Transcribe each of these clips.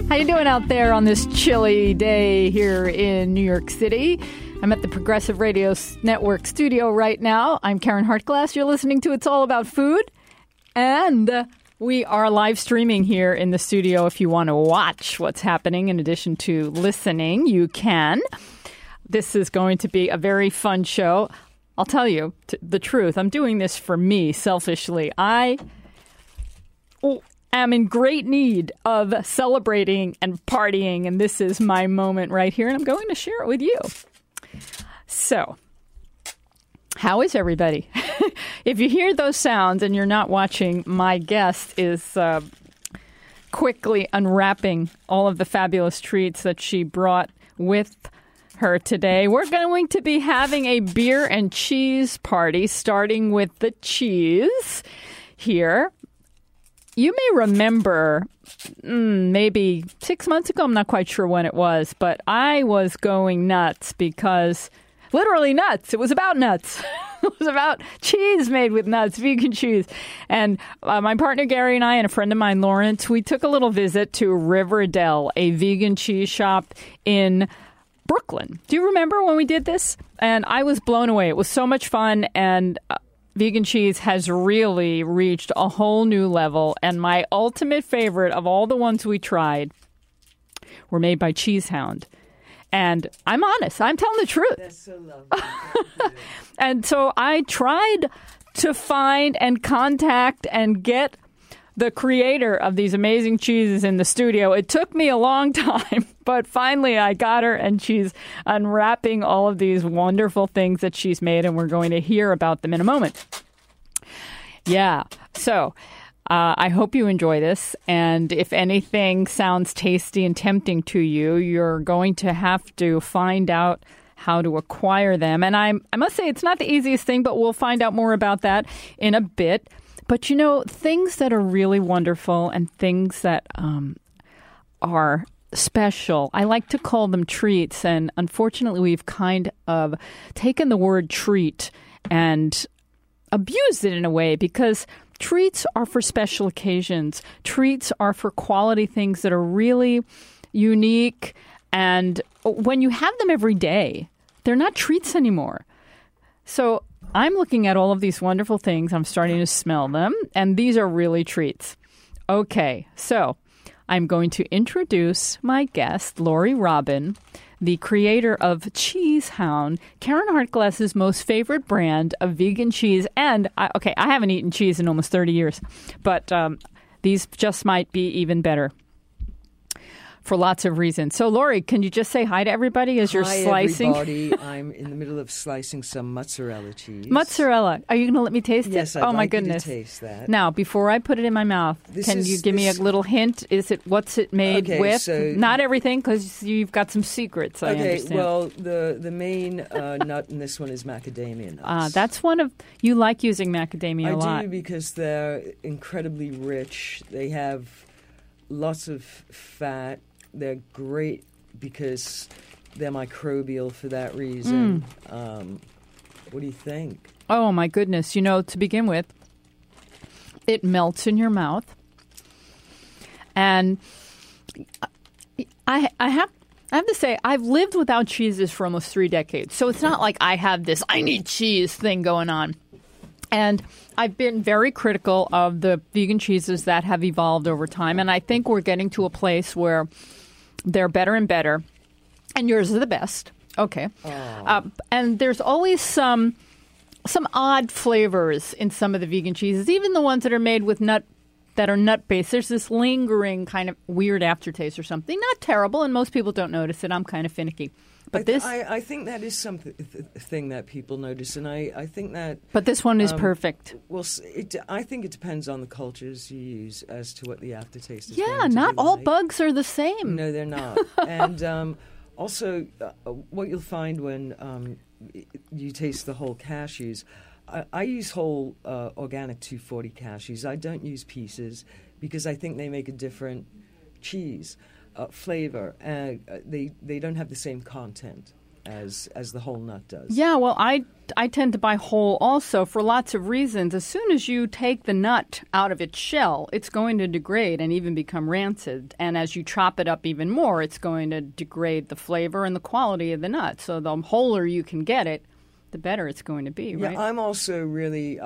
How you doing out there on this chilly day here in New York City? I'm at the Progressive Radio Network studio right now. I'm Karen Hartglass. You're listening to It's All About Food. And we are live streaming here in the studio. If you want to watch what's happening in addition to listening, you can. This is going to be a very fun show. I'll tell you the truth. I'm doing this for me, selfishly. I am in great need of celebrating and partying, and this is my moment right here, and I'm going to share it with you. So, how is everybody? If you hear those sounds and you're not watching, my guest is quickly unwrapping all of the fabulous treats that she brought with her today. We're going to be having a beer and cheese party, starting with the cheese here. You may remember maybe 6 months ago, I'm not quite sure when it was, but I was going nuts because, literally nuts. It was about nuts. It was about cheese made with nuts, vegan cheese. And my partner Gary and I and a friend of mine, Lawrence, we took a little visit to Riverdale, a vegan cheese shop in Brooklyn. Do you remember when we did this? And I was blown away. It was so much fun, and vegan cheese has really reached a whole new level. And my ultimate favorite of all the ones we tried were made by Cheese Hound. And I'm honest. I'm telling the truth. That's so lovely. And so I tried to find and contact and get the creator of these amazing cheeses in the studio. It took me a long time, but finally I got her, and she's unwrapping all of these wonderful things that she's made, and we're going to hear about them in a moment. Yeah, so I hope you enjoy this, and if anything sounds tasty and tempting to you, you're going to have to find out how to acquire them. And I must say, it's not the easiest thing, but we'll find out more about that in a bit. But, you know, things that are really wonderful and things that are special, I like to call them treats. And unfortunately, we've kind of taken the word treat and abused it in a way, because treats are for special occasions. Treats are for quality things that are really unique. And when you have them every day, they're not treats anymore. So I'm looking at all of these wonderful things. I'm starting to smell them, and these are really treats. Okay, so I'm going to introduce my guest, Lori Robin, the creator of Cheese Hound, Karen Hartglass's most favorite brand of vegan cheese. And, I haven't eaten cheese in almost 30 years, but these just might be even better for lots of reasons. So, Lori, can you just say hi to everybody as you're slicing? Hi, everybody. I'm in the middle of slicing some mozzarella cheese. Mozzarella. Are you going to let me taste it? Yes, I'd oh, my like goodness. You to taste that. Now, before I put it in my mouth, can you give me a little hint? What's it made with? So, not everything, because you've got some secrets, I understand. Well, the main nut in this one is macadamia nuts. That's one of, you like using macadamia a lot. I do, because they're incredibly rich. They have lots of fat. They're great because they're microbial for that reason. What do you think? Oh, my goodness. You know, to begin with, it melts in your mouth. And I have to say, I've lived without cheeses for almost 3 decades. So it's not like I have this I need cheese thing going on. And I've been very critical of the vegan cheeses that have evolved over time. And I think we're getting to a place where they're better and better, and yours are the best. Okay. And there's always some odd flavors in some of the vegan cheeses, even the ones that are made with that are nut-based. There's this lingering kind of weird aftertaste or something. Not terrible, and most people don't notice it. I'm kind of finicky. But I think that is something that people notice, and I think that. But this one is perfect. Well, I think it depends on the cultures you use as to what the aftertaste is. Yeah, not all bugs are the same. No, they're not. And also, what you'll find when you taste the whole cashews, I use whole organic 240 cashews. I don't use pieces because I think they make a different cheese. Flavor, and they don't have the same content. as the whole nut does. Yeah, well, I tend to buy whole also for lots of reasons. As soon as you take the nut out of its shell, it's going to degrade and even become rancid. And as you chop it up even more, it's going to degrade the flavor and the quality of the nut. So the wholer you can get it, the better it's going to be, right? Yeah, I'm also really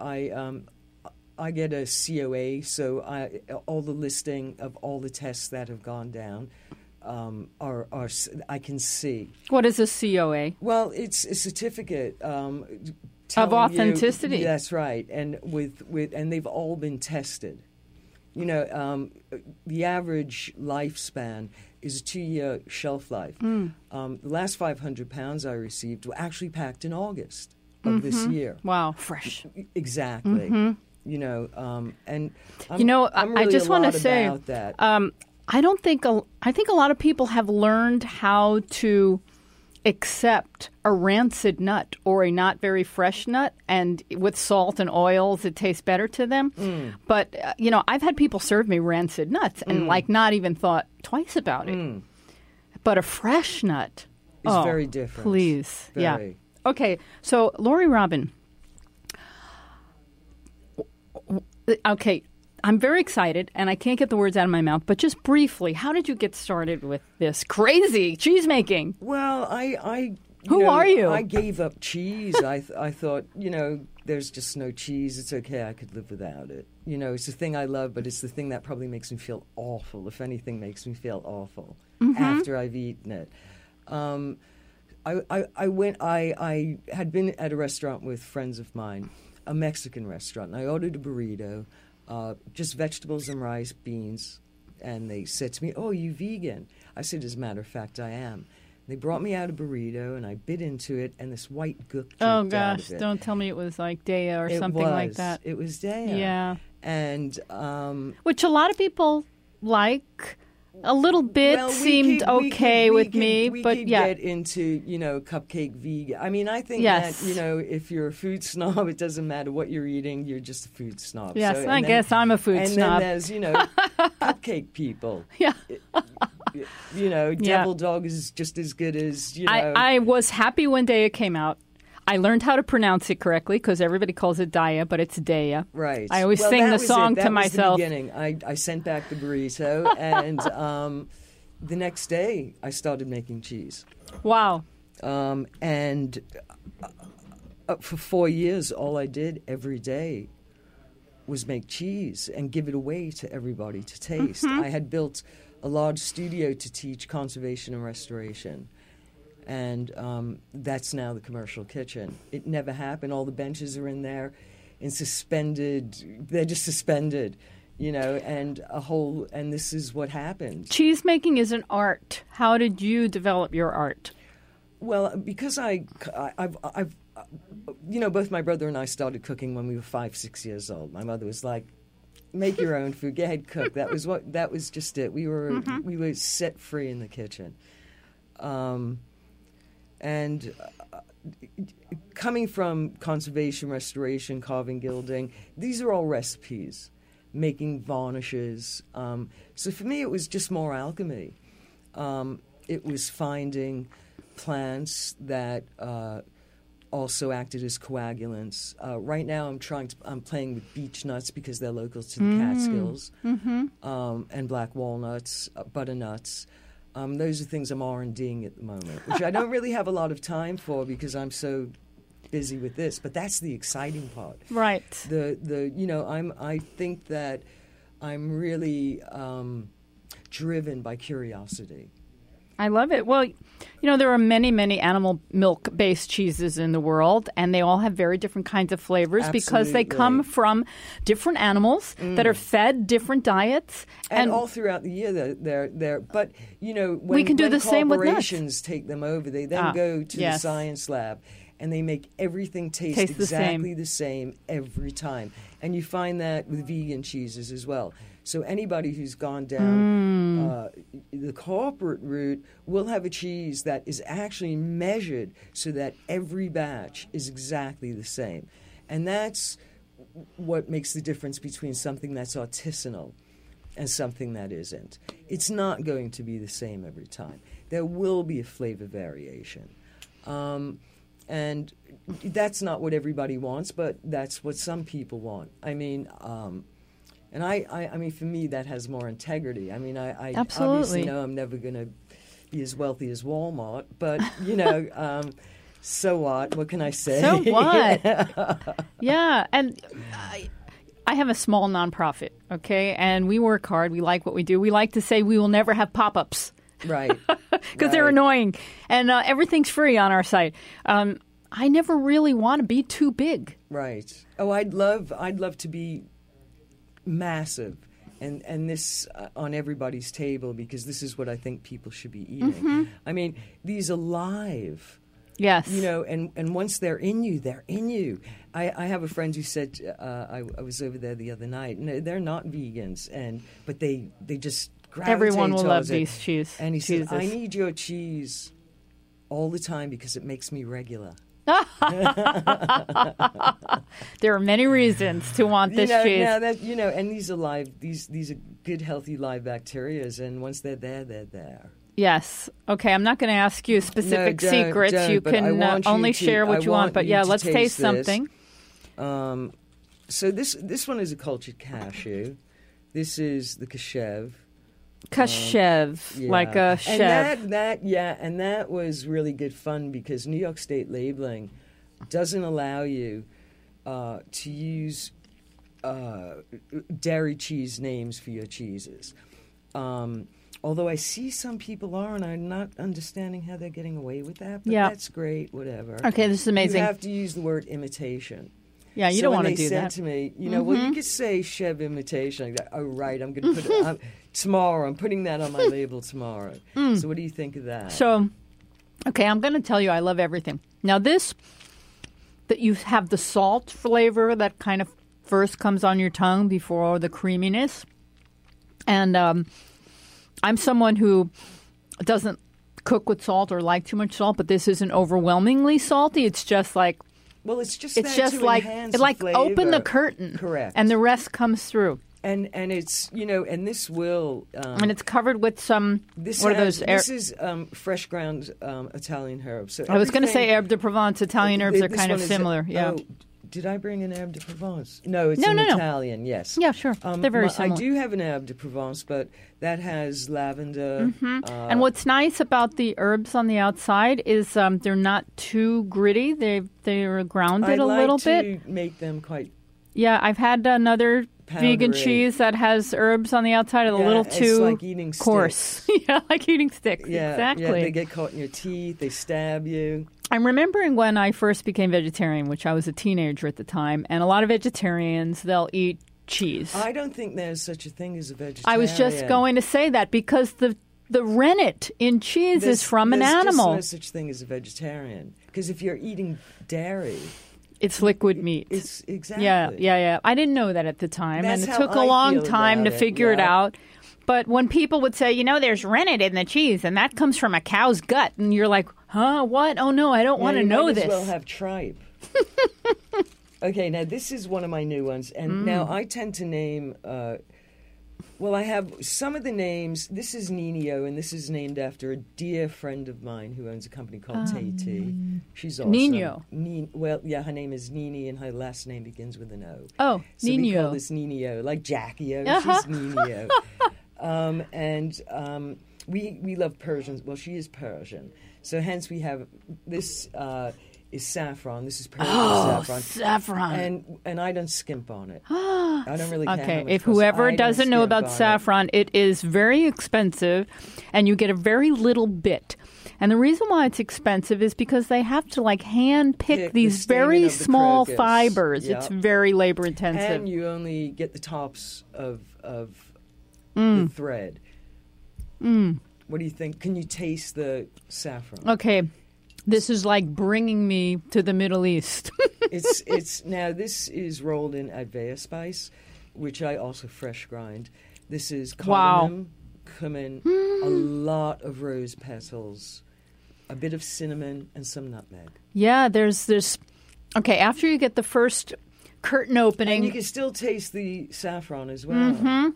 I get a COA, so all the listing of all the tests that have gone down are I can see. What is a COA? Well, it's a certificate of authenticity. That's right, and and they've all been tested. You know, the average lifespan is a 2-year shelf life. The last 500 pounds I received were actually packed in August of this year. Wow, fresh. Exactly. You know, and I'm I just want to say about that. I think a lot of people have learned how to accept a rancid nut or a not very fresh nut, and with salt and oils, it tastes better to them. But I've had people serve me rancid nuts and not even thought twice about it. But a fresh nut is very different. Please, very. Yeah. Okay, so Lori Robin. Okay, I'm very excited, and I can't get the words out of my mouth, but just briefly, how did you get started with this crazy cheese making? Well, Who are you? I gave up cheese. I thought, there's just no cheese. It's okay. I could live without it. It's the thing I love, but it's the thing that probably makes me feel awful, if anything makes me feel awful, after I've eaten it. I had been at a restaurant with friends of mine, a Mexican restaurant, and I ordered a burrito, just vegetables and rice, beans, and they said to me, "Oh, you vegan?" I said, "As a matter of fact, I am." They brought me out a burrito, and I bit into it, and this white gook dripped Oh, out gosh, of it. don't tell me it was like Daya or something like that. It was Daya. Yeah. And which a lot of people like. A little bit seemed okay with me, but we could yeah. get into cupcake vegan. I mean, I think Yes. that if you're a food snob, it doesn't matter what you're eating. You're just a food snob. Yes, So, I guess I'm a food snob. And then there's cupcake people. Yeah. Devil Dog is just as good as I was happy when Daya came out. I learned how to pronounce it correctly because everybody calls it Daya, but it's Daya. Right. I always sing the song to myself. That was the beginning. I sent back the burrito, and the next day I started making cheese. Wow. And for 4 years, all I did every day was make cheese and give it away to everybody to taste. I had built a large studio to teach conservation and restoration. And that's now the commercial kitchen. It never happened. All the benches are in there and suspended. They're just suspended, and and this is what happened. Cheese making is an art. How did you develop your art? Well, because I've both my brother and I started cooking when we were 5, 6 years old. My mother was like, "Make your own food. Go ahead, cook." That was just it. We were set free in the kitchen. And coming from conservation, restoration, carving, gilding, these are all recipes, making varnishes. So for me, it was just more alchemy. It was finding plants that also acted as coagulants. Right now, I'm playing with beech nuts because they're local to the Catskills, and black walnuts, butternuts. Those are things I'm R&Ding at the moment, which I don't really have a lot of time for because I'm so busy with this. But that's the exciting part, right? I think that I'm really driven by curiosity. I love it. Well, there are many, many animal milk-based cheeses in the world, and they all have very different kinds of flavors because they come from different animals that are fed different diets. And all throughout the year, they're but, when we can do the same with nuts. Corporations take them over, they then go to the science lab, and they make everything taste exactly the same every time. And you find that with vegan cheeses as well. So anybody who's gone down the corporate route will have a cheese that is actually measured so that every batch is exactly the same. And that's what makes the difference between something that's artisanal and something that isn't. It's not going to be the same every time. There will be a flavor variation. And that's not what everybody wants, but that's what some people want. I mean, and I mean, for me, that has more integrity. I mean, I Absolutely. obviously know I'm never going to be as wealthy as Walmart, but, so what? What can I say? So what? Yeah, and I have a small nonprofit, okay? And we work hard. We like what we do. We like to say we will never have pop-ups. Right. Because they're annoying. And everything's free on our site. I never really want to be too big. Right. Oh, I'd love to be massive. And this on everybody's table, because this is what I think people should be eating. Mm-hmm. I mean, these are live. Yes. And once they're in you, they're in you. I have a friend who said, I was over there the other night, and they're not vegans, but they just gravitate Everyone will love towards it. these cheese. And he cheeses. said, I need your cheese all the time because it makes me regular. There are many reasons to want this cheese. Now that, and these are live, these are good, healthy live bacterias, and once they're there, they're there. Yes. Okay, I'm not going to ask you specific No, secrets. don't, you but I can want you only to- share what I you want. want But you yeah, to let's taste taste this. something. So this one is a cultured cashew. This is the kashev. Kashev, Yeah. like a chev. And that was really good fun because New York State labeling doesn't allow you to use dairy cheese names for your cheeses. Although I see some people are, and I'm not understanding how they're getting away with that, but Yeah. that's great, whatever. Okay, this is amazing. You have to use the word imitation. Yeah, you So don't when want to they do said that. to me, well, you could say Chev imitation. Like that. Oh, right, I'm going to put it tomorrow. I'm putting that on my label tomorrow. So what do you think of that? So, okay, I'm going to tell you I love everything. Now that you have the salt flavor that kind of first comes on your tongue before the creaminess. And I'm someone who doesn't cook with salt or like too much salt, but this isn't overwhelmingly salty. It's just like Well, it's just like enhance it like flavor. open the curtain, Correct. and the rest comes through. And it's and this will And it's covered with some this what are has, those? this is fresh ground Italian herbs. So I was going to say everything- herbe de Provence. Italian herbs are this kind one of is- similar. Yeah. Oh, did I bring an herbe de Provence? No, it's No, an no, no. Italian. Yes. Yeah, sure. They're very similar. I do have an herbe de Provence, but that has lavender. And what's nice about the herbs on the outside is they're not too gritty. They're grounded I a like little to bit. make them quite. Yeah, I've had another vegan Powdery. cheese that has herbs on the outside, a Yeah, little it's too like eating coarse. Yeah, like eating sticks. Yeah, exactly. Yeah, they get caught in your teeth. They stab you. I'm remembering when I first became vegetarian, which I was a teenager at the time, and a lot of vegetarians, they'll eat cheese. I don't think there's such a thing as a vegetarian. I was just going to say that because the rennet in cheese is from an animal. There's just no such thing as a vegetarian. Because if you're eating dairy, It's liquid meat. it's exactly. Yeah. I didn't know that at the time, That's and it how took a I long feel time to about it, figure it yeah. out. But when people would say, there's rennet in the cheese, and that comes from a cow's gut, and you're like, huh, what? Oh, no, I don't want to you know might this. as well have tripe. Okay, now this is one of my new ones. And now I tend to name... I have some of the names. This is Nino, and this is named after a dear friend of mine who owns a company called Tay-T. She's awesome. Nino. Her name is Nini, and her last name begins with an O. Oh, So we Nino. call this Nino, like Jackie-O. Uh-huh. She's Nino. We love Persians. Well, she is Persian. So hence we have this is saffron. This is Persian saffron. Saffron. And I don't skimp on it. I don't really care how Okay, much if costs. whoever I don't doesn't know skimp about on it. saffron, it is very expensive, and you get a very little bit. And the reason why it's expensive is because they have to hand pick Pick the these stamen very of the small crocus. fibers. Yep. It's very labor intensive. And you only get the tops of the thread. What do you think? Can you taste the saffron? Okay, this is like bringing me to the Middle East. It's now this is rolled in Advaya spice, which I also fresh grind. This is cardamom, cumin, a lot of rose petals, a bit of cinnamon, and some nutmeg. Yeah, there's okay, after you get the first curtain opening, And you can still taste the saffron as well.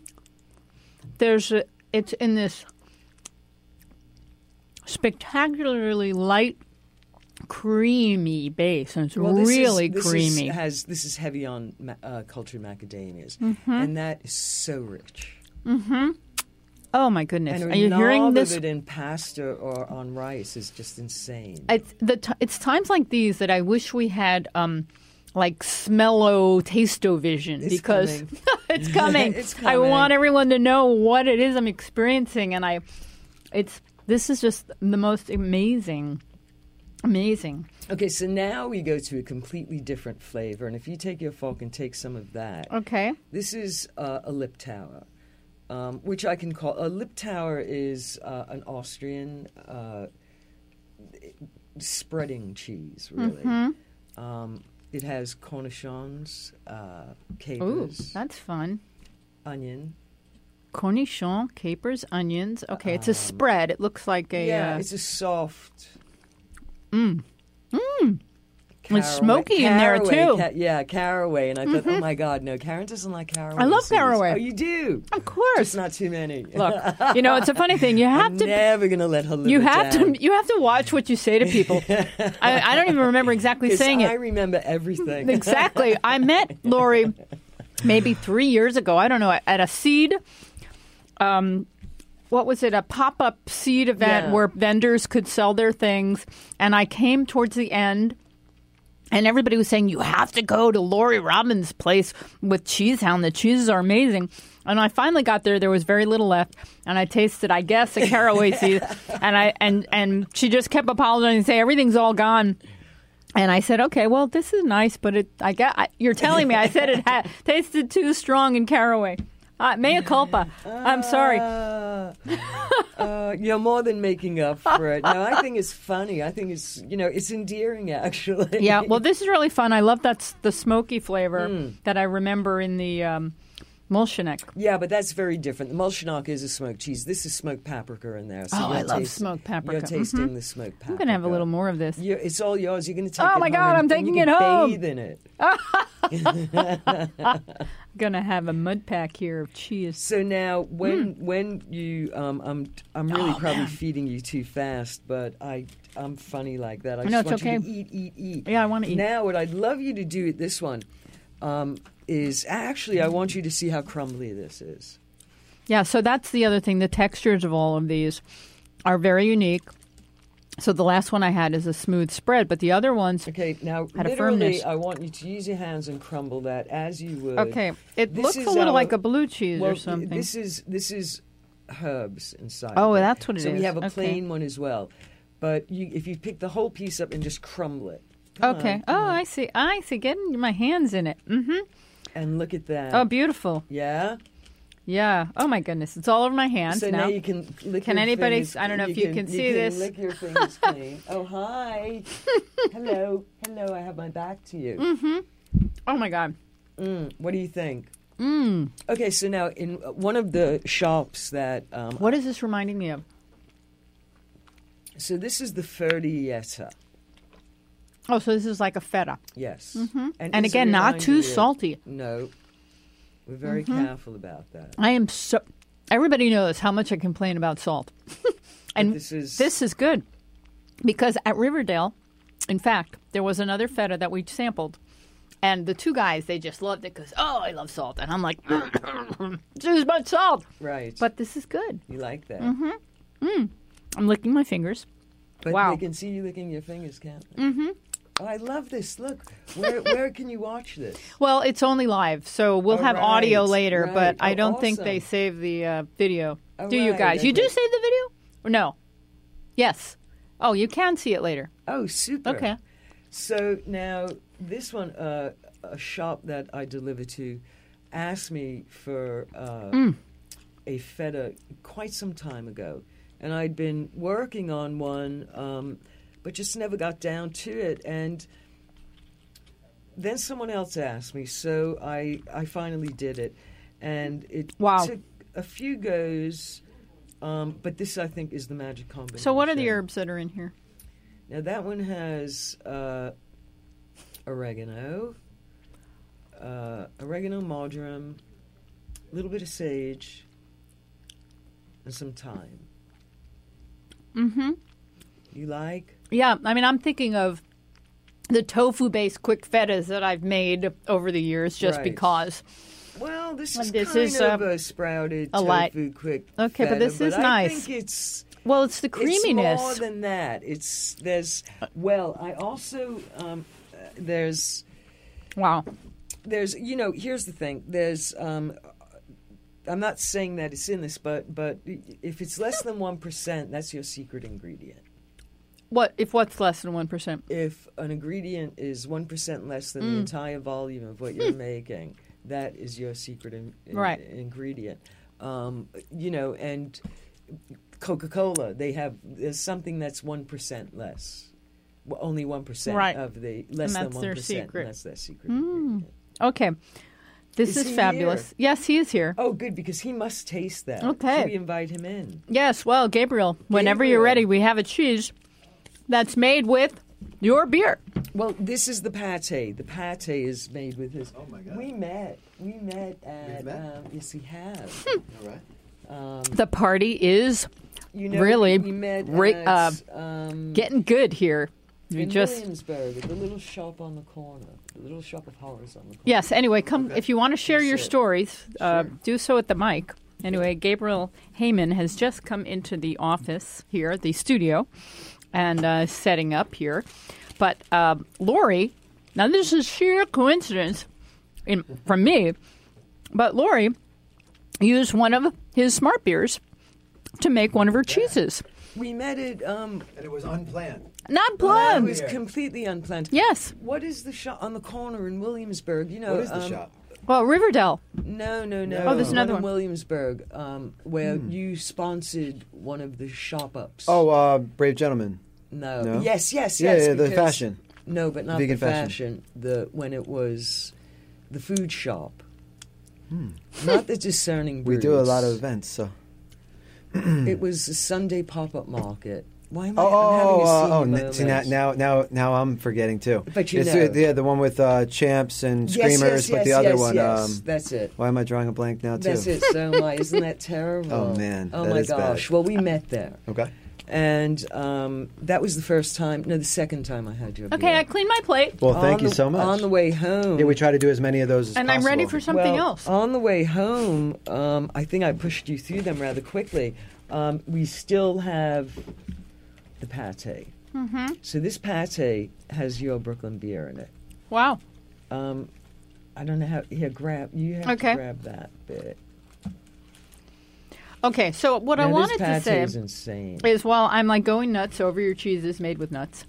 it's in this spectacularly light creamy base, and it's Well, this really is, creamy. This is heavy on cultured macadamias, and that is so rich. Oh my goodness! And Are you hearing this? of it in pasta or on rice is just insane. It's times like these that I wish we had like smello tasto vision, It's because coming. it's coming. It's I coming. want everyone to know what it is I'm experiencing, and this is just the most amazing. Okay, so now we go to a completely different flavor, and if you take your fork and take some of that, Okay. this is a Liptauer, which I can call a Liptauer is an Austrian spreading cheese, really. It has cornichons, Ooh, capers, that's fun. onion. Cornichon, capers, onions. Okay, it's a spread. It looks like a. It's a soft. It's smoky in there, too. Caraway. And I thought, oh my God, no, Karen doesn't like caraway. I love seeds. caraway. Oh, you do? Of course. Just not too many. Look, it's a funny thing. You have I'm to. never going to let her live You it have down. to. You have to watch what you say to people. I don't even remember exactly 'Cause saying I it. remember everything. Exactly. I met Lori maybe 3 years ago. I don't know, at a seed. What was it? A pop-up seed event Yeah. where vendors could sell their things, and I came towards the end. And everybody was saying, you have to go to Lori Robbins' place with Cheesehound. The cheeses are amazing. And I finally got there. There was very little left. And I tasted, I guess, a caraway seed. And she just kept apologizing and saying, everything's all gone. And I said, okay, well, this is nice, but you're telling me. I said it tasted too strong in caraway. Mea culpa. I'm sorry. You're more than making up for it. No, I think it's funny. I think it's endearing, actually. Yeah, well, this is really fun. I love that's the smoky flavor that I remember in the Molchenik. Yeah, but that's very different. The Molchenik is a smoked cheese. This is smoked paprika in there. So I love smoked paprika. You're tasting the smoked paprika. I'm going to have a little more of this. It's all yours. You're going to take it Oh, my home God, and I'm then taking you it can home. bathe in it. Going to have a mud pack here of cheese. So now, when you, I'm really probably feeding you too fast, but I'm funny like that. I No, just it's want okay. you to eat. Yeah, I want to eat. Now, what I'd love you to do at this one is actually, I want you to see how crumbly this is. Yeah, so that's the other thing. The textures of all of these are very unique. So the last one I had is a smooth spread, but the other ones Okay, now had a literally, firmness. I want you to use your hands and crumble that as you would. Okay, it This looks is a little our- like a blue cheese Well, or something. This is herbs inside. Oh, of it. that's what it so we is. have a Okay. plain one as well. But if you pick the whole piece up and just crumble it. Come Okay. on, Oh, I see. Getting my hands in it. Mm-hmm. and look at that. Oh, beautiful. Yeah. Yeah. Oh my goodness, it's all over my hands So now you can lick Can your anybody- fingers. I don't know if you can see this. Lick your fingers clean. Oh, hi. Hello. I have my back to you. Oh my God. What do you think? Okay, so now in one of the shops that What is this reminding me of? so this is the Ferdietta. Oh, so this is like a feta. Yes. And it's a again, not reminder too of- salty. No. We're very careful about that. I am so. Everybody knows how much I complain about salt, and this is good because at Riverdale, in fact, there was another feta that we sampled, and the two guys they just loved it because I love salt, and I'm like, too much salt. right. But this is good. you like that. I'm licking my fingers. But Wow. they can see you licking your fingers, can't they? Oh, I love this. Look, where can you watch this? Well, it's only live, so we'll Oh, have audio right, later, right. but I Oh, don't think awesome. they save the video. Oh, do you right, guys? You do okay. save the video? Or no? Yes. Oh, you can see it later. Oh, super. Okay. So now this one, a shop that I deliver to, asked me for a feta quite some time ago, and I'd been working on one, but just never got down to it. And then someone else asked me, so I finally did it, and it Wow. took a few goes. But this, I think, is the magic combination. So what are the herbs that are in here? Now, that one has oregano, marjoram, a little bit of sage, and some thyme. You like? Yeah, I mean, I'm thinking of the tofu-based quick fetas that I've made over the years just Right. because. Well, this Well, is this kind is, of a sprouted a light. tofu quick Okay, but feta, this is I nice. think it's Well, it's the creaminess. It's more than that. I also there's Wow. here's the thing. There's I'm not saying that it's in this, but if it's less than 1%, that's your secret ingredient. What's less than 1%? If an ingredient is 1% less than the entire volume of what you're making, that is your secret Right. ingredient. And Coca-Cola, there's something that's 1% less. Well, only 1% Right. of the less And than that's 1%. their secret. And that's their secret ingredient. Okay. This Is is he fabulous. here? Yes, he is here. Oh, good, because he must taste that. Okay. Should we invite him in? Yes, well, Gabriel, whenever you're Gabriel. ready, we have a cheese that's made with your beer. Well, this is the pate. The pate is made with his. Oh, my God. We met at. met? Yes, we have. All right. The party is really we met ra- at, getting good here. We in just Williamsburg, at the little shop on the corner, the little shop of horrors on the corner. yes. Anyway, come if you want to share your Sure. stories. Sure. Do so at the mic. Anyway, Gabriel Heyman has just come into the office here, the studio, and setting up here. But Lori, now this is sheer coincidence from me, but Lori used one of his smart beers to make one of her cheeses. We met at. And it was unplanned. Not It planned. was completely unplanned. Yes. What is the shop on the corner in Williamsburg? What is the shop? Well, Riverdale. No. Oh, there's another in one. Williamsburg, where you sponsored one of the shop ups. Oh, Brave Gentleman. No. Yes. Yeah, the because- fashion. No, but not Vegan the fashion. when it was the food shop. Not the discerning We brews. do a lot of events, so. It was a Sunday pop-up market. Why am I? I'm having a see, moment. now I'm forgetting too. But you It's know. the one with Champs and Yes, Screamers, but the yes, other yes, one. yes. That's it. Why am I drawing a blank now too? That's it. So am I. Isn't that terrible? Oh, man, Oh that my is bad. gosh. Well, we met there, Okay. and that was the first time. No, the second time I had your Okay, beer. I cleaned my plate, Well, thank On you the- so much. On the way home. Yeah, we try to do as many of those as and possible. I'm ready for something else. On the way home, I think I pushed you through them rather quickly. We still have the pate. Mm-hmm. So this pate has your Brooklyn beer in it. Wow. I don't know how. Here, grab. You have Okay. to grab that bit. Okay, so what I Now, wanted this to pate say is insane. is while I'm like going nuts over your cheeses made with nuts,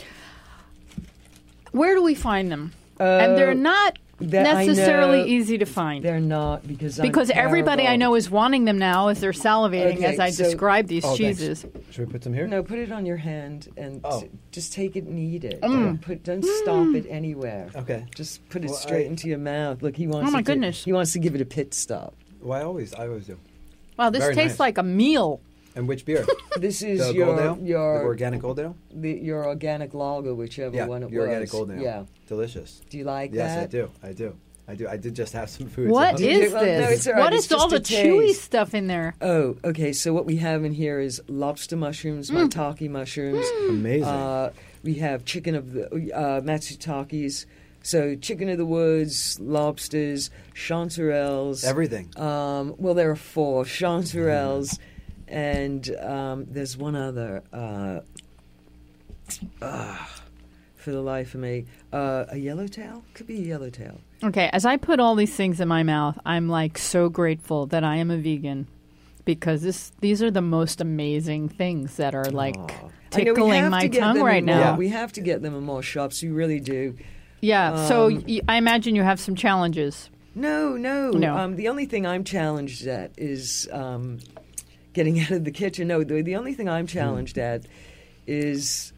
where do we find them? And they're not that I necessarily know easy to find. They're not because Everybody I know is wanting them now as they're salivating Okay, as I so- describe these Oh, thanks. cheeses. Should we put some here? No, put it on your hand and Oh. just take it and eat it. Mm. Don't stop it anywhere. Okay. Just put it Well, straight I- into your mouth. Look, he wants. Oh, my it to- goodness. He wants to give it a pit stop. Well, I always do. Wow, this Very tastes nice. like a meal. And which beer? This is The your Gold Ale? The your organic Gold Ale? your organic lager, whichever Yeah, one it your was. organic Gold Ale. Yeah. Delicious. Do you like Yes, that? I do. I did just have some food. What so- is Well, no, this? it's all right. What It's is all just the a chewy taste. stuff in there? Oh, okay. So what we have in here is lobster mushrooms, maitake mushrooms. Amazing. We have chicken of the matsutakis. So chicken of the woods, lobsters, chanterelles. Everything. Well, there are 4 chanterelles, and there's one other. For the life of me, a yellowtail could be a yellowtail. Okay, as I put all these things in my mouth, I'm like so grateful that I am a vegan because these are the most amazing things that are like I know, we tickling have my to get tongue them right in now. more- We have to get them in more shops. We really do. Yeah, so I imagine you have some challenges. No. No. The only thing I'm challenged at is getting out of the kitchen. No, the only thing I'm challenged at is,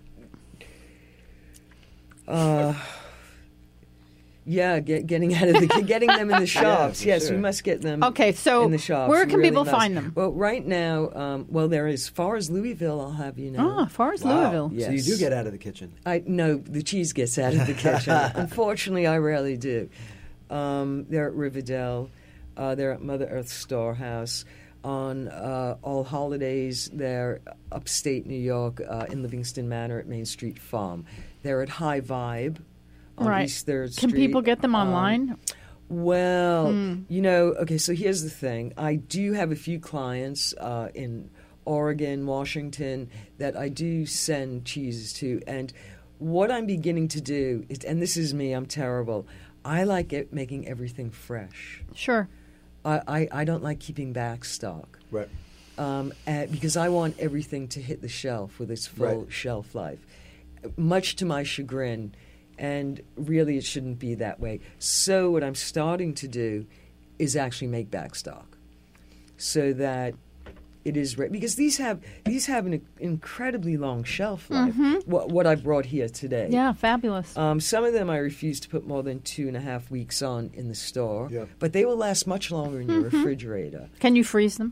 getting out of the getting them in the shops. for Yes, sure. we must get them. Okay, so in the shops. where We can really people must. find them? Well, right now, there is as far as Louisville. I'll have you know. Oh, as far as Wow. Louisville. Yeah. So you Yes. do get out of the kitchen. No, the cheese gets out of the kitchen. Unfortunately, I rarely do. They're at Riverdale. They're at Mother Earth Storehouse. on All Holidays. They're upstate New York in Livingston Manor at Main Street Farm. They're at High Vibe on East 3rd Street. Can people get them online? Well, okay, so here's the thing. I do have a few clients in Oregon, Washington, that I do send cheeses to. And what I'm beginning to do, and this is me, I'm terrible, I like making everything fresh. Sure. I don't like keeping back stock. Right. Because I want everything to hit the shelf with its full shelf life. Much to my chagrin, and really it shouldn't be that way. So what I'm starting to do is actually make back stock, so that it is because these have an incredibly long shelf life. What I brought here today. Yeah, fabulous. Some of them I refuse to put more than 2.5 weeks on in the store, but they will last much longer in your refrigerator. Can you freeze them?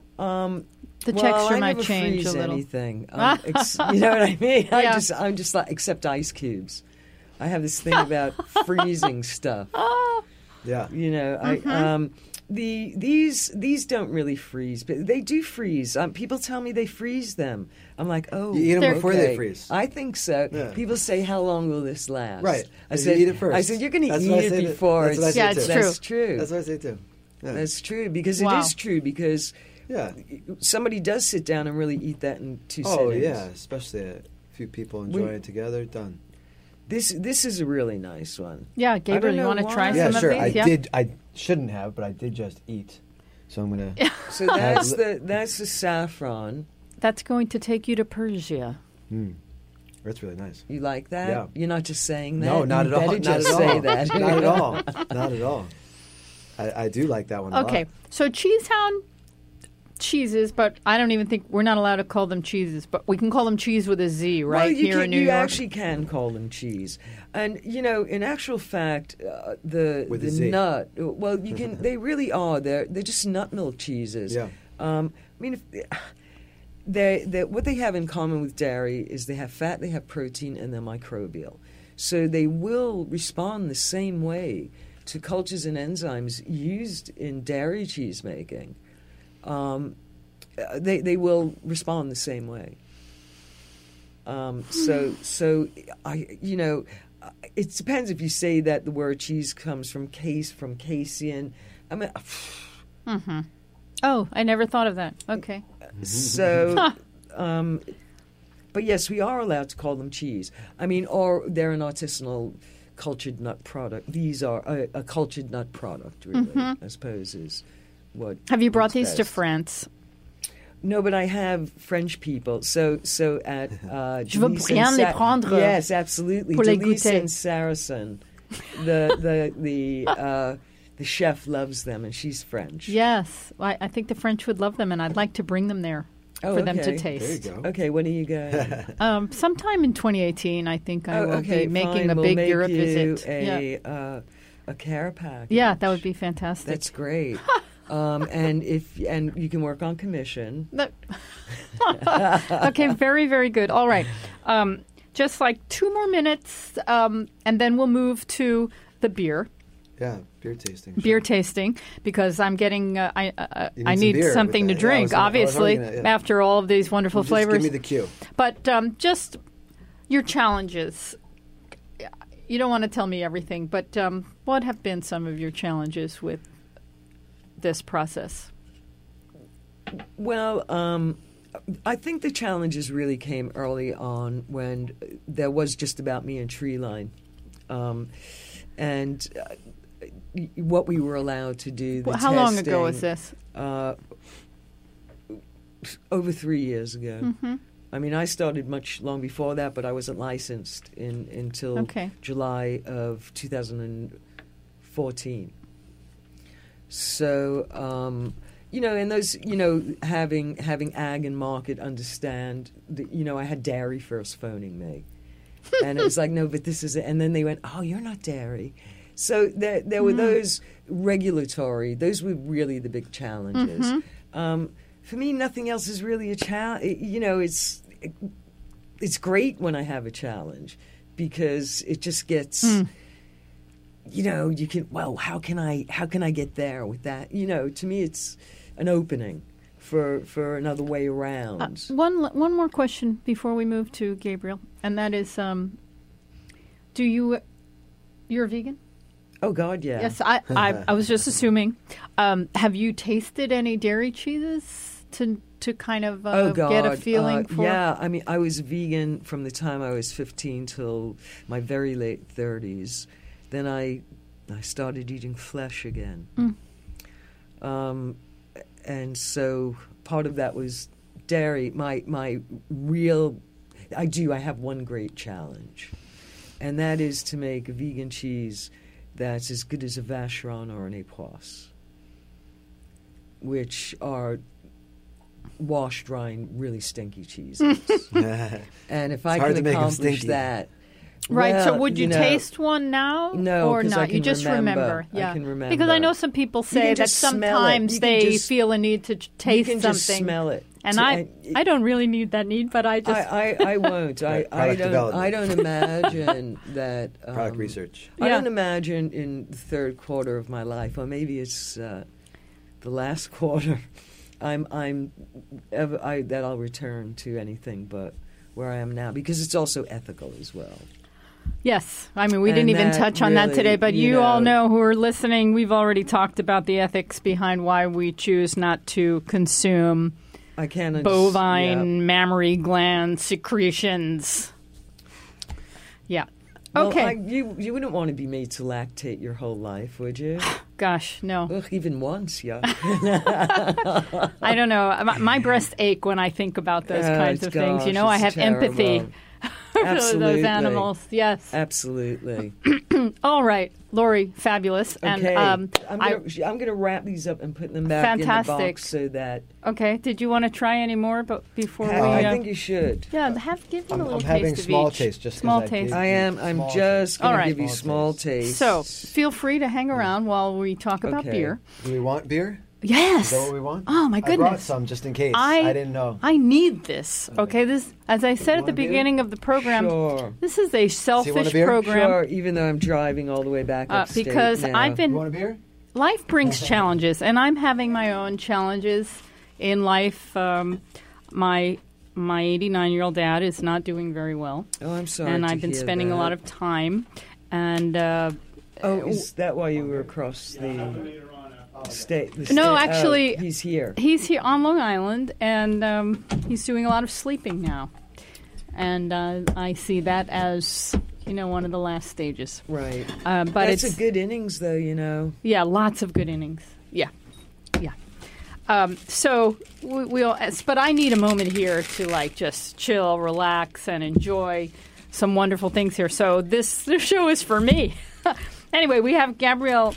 The texture might change a little. Anything. You know what I mean? I'm just like, except ice cubes. I have this thing about freezing stuff. Yeah. You know, these don't really freeze, but they do freeze. People tell me they freeze them. I'm like, oh, you eat them before okay. they freeze. I think so. Yeah. People say, how long will this last? Right. I said, you eat it first. I said, you're going to eat it before. That's what I say it's too. true. That's true. That's what I say too. Yeah. That's true because it is true because somebody does sit down and really eat that in 2 sittings. Oh yeah, especially a few people enjoying it together. Done. This is a really nice one. Yeah, Gabriel, you want to try Yeah, some sure. of these? I shouldn't have, but I did just eat. So I'm gonna. So that's the saffron. That's going to take you to Persia. That's really nice. You like that? Yeah. You're not just saying that? No, not You at all. better Not just at all. say that. Not at all. Not at all. I do like that one a lot. Okay, so Cheesetown cheeses, but I don't even think we're not allowed to call them cheeses, but we can call them cheese with a Z, right? Well, here in New you York. actually can call them cheese, and in actual fact, the Z. nut. Well, you can. They really are. They're just nut milk cheeses. Yeah. I mean, they what they have in common with dairy is they have fat, they have protein, and they're microbial. So they will respond the same way to cultures and enzymes used in dairy cheese making. They will respond the same way. So it depends if you say that the word cheese comes from casein. I mean, Oh, I never thought of that. Okay. so, but yes, we are allowed to call them cheese. I mean, or they're an artisanal cultured nut product. These are a cultured nut product, really, I suppose is what. Have you brought these best. to France? No, but I have French people. So at Je veux Delise bien and les prendre. Yes, absolutely. Pour les Delise goûter. and Saracen. The chef loves them, and she's French. Yes. I think the French would love them, and I'd like to bring them there for them to okay. taste. There you go. Okay, when are you going? Sometime in 2018, I think I will okay, be making fine. a We'll big make Europe you visit. A care package. Yeah, that would be fantastic. That's great. And you can work on commission. Okay, very, very good. All right. Just like 2 more minutes, and then we'll move to the beer. Yeah, beer tasting. Beer tasting, because I'm getting, I some need beer something to with that. Yeah, I drink, was gonna- obviously, yeah. after all of these wonderful Just flavors. give me the cue. But just your challenges. You don't want to tell me everything, but what have been some of your challenges with this process? Well, I think the challenges really came early on when there was just about me and Treeline. And what we were allowed to do. The How long ago testing, was this? Over 3 years ago. I mean, I started much long before that, but I wasn't licensed until July of 2014. So, and those, having ag and market understand that, I had dairy first phoning me. And it was like, no, but this is it. And then they went, oh, you're not dairy. So there were those those were really the big challenges. For me, nothing else is really a challenge. It's great when I have a challenge because it just gets, you can, well, how can I get there with that? To me, it's an opening. for another way around. One more question before we move to Gabriel, and that is, you're a vegan? Oh God, yeah. Yes, I was just assuming. Have you tasted any dairy cheeses to kind of get a feeling for? Yeah, I mean, I was vegan from the time I was 15 till my very late 30s. Then I started eating flesh again. And so part of that was dairy. My real, I have one great challenge, and that is to make a vegan cheese that's as good as a Vacheron or an Epoisse, which are wash drying, really stinky cheeses. And if I can accomplish that. Right, well, so would you taste one now? No, or not? I can you just remember. Yeah. I can remember. Because I know some people say that sometimes they feel a need to taste you can something. Just smell it. And I don't really need that need, but I just I won't. I don't imagine that product research. I don't imagine in the third quarter of my life, or maybe it's the last quarter. that I'll return to anything but where I am now, because it's also ethical as well. Yes. I mean, we didn't even touch on that today, but you all know who are listening, we've already talked about the ethics behind why we choose not to consume bovine mammary gland secretions. Yeah. Okay. Well, you wouldn't want to be made to lactate your whole life, would you? Gosh, no. Ugh, even once, yeah. I don't know. My breasts ache when I think about those kinds of things. You know, I have empathy for those animals. Yes. Absolutely. All right, Lori, fabulous. Okay. And I'm going to wrap these up and put them back in the box so that. Okay. Did you want to try any more? But before I think you should. Yeah, give them a little taste of each. I'm having small taste, just small taste. I'm just going to give you small taste. So feel free to hang around while we talk about beer. Do we want beer? Yes. Is that what we want? Oh, my goodness. I brought some just in case. I didn't know. I need this. Okay, this, as I said at the beginning of the program, this is a selfish program. Sure, even though I'm driving all the way back upstate because now. I've been. You want a beer? Life brings challenges, and I'm having my own challenges in life. My 89-year-old dad is not doing very well. Oh, I'm sorry. And I've been spending a lot of time. And is that why you were across the state? No, actually, he's here. He's here on Long Island, and he's doing a lot of sleeping now. And I see that as, one of the last stages. Right. But that's a good innings, though, Yeah, lots of good innings. Yeah. So but I need a moment here to just chill, relax, and enjoy some wonderful things here. So this show is for me. Anyway, we have Gabriel.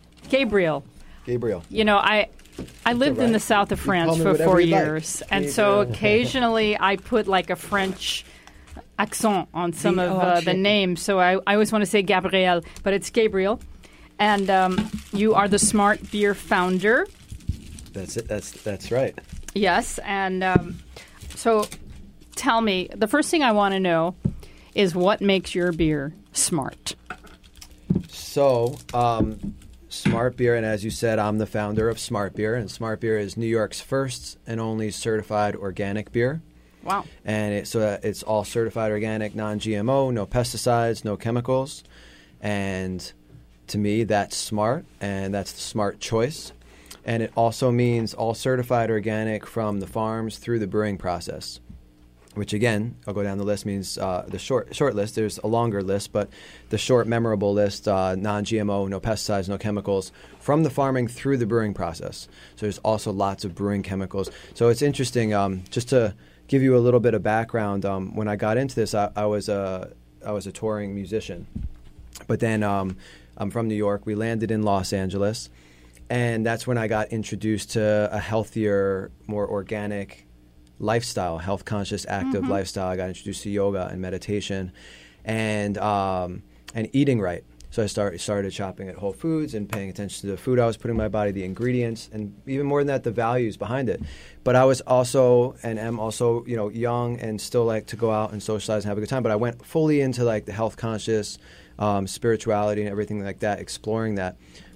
I lived in the south of France for 4 years, and so occasionally I put a French accent on some of the names. So I always want to say Gabriel, but it's Gabriel. And you are the Smart Beer founder. That's it. That's right. Yes, and so tell me, the first thing I want to know is what makes your beer smart? So, Smart Beer, and as you said, I'm the founder of Smart Beer, and Smart Beer is New York's first and only certified organic beer. Wow. And it's all certified organic, non-GMO, no pesticides, no chemicals. And to me, that's smart, and that's the smart choice. And it also means all certified organic from the farms through the brewing process, which, again, I'll go down the list, means the short list. There's a longer list, but the short, memorable list, non-GMO, no pesticides, no chemicals, from the farming through the brewing process. So there's also lots of brewing chemicals. So it's interesting, just to give you a little bit of background, when I got into this, I was a touring musician. But then I'm from New York. We landed in Los Angeles. And that's when I got introduced to a healthier, more organic lifestyle, health-conscious, active lifestyle. I got introduced to yoga and meditation and eating right. So I started shopping at Whole Foods and paying attention to the food I was putting in my body, the ingredients, and even more than that, the values behind it. But I was also, and am also, young and still like to go out and socialize and have a good time. But I went fully into the health-conscious, spirituality and everything like that, exploring that.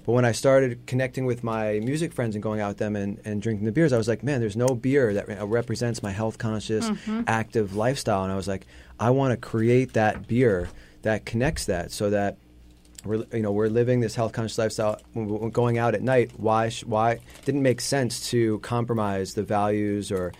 But when I started connecting with my music friends and going out with them and drinking the beers, I was like, man, there's no beer that represents my health conscious, active lifestyle. And I was like, I want to create that beer that connects that, so that we're living this health conscious lifestyle. When we're going out at night, why didn't make sense to compromise the values or